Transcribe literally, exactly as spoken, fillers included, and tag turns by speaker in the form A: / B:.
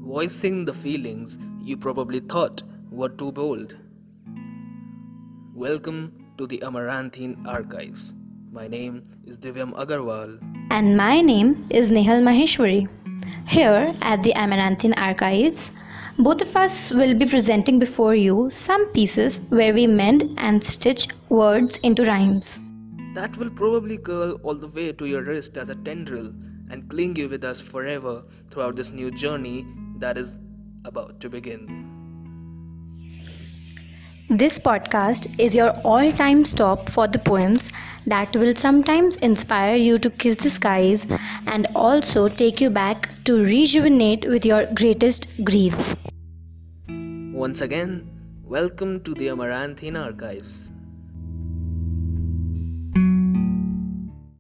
A: voicing the feelings you probably thought were too bold. Welcome to the Amaranthine Archives. My name is Divyam Agarwal.
B: And my name is Nehal Maheshwari. Here at the Amaranthine Archives, both of us will be presenting before you some pieces where we mend and stitch words into rhymes.
A: That will probably curl all the way to your wrist as a tendril and cling you with us forever throughout this new journey that is about to begin.
B: This podcast is your all-time stop for the poems that will sometimes inspire you to kiss the skies and also take you back to rejuvenate with your greatest griefs.
A: Once again, welcome to the Amaranthine Archives.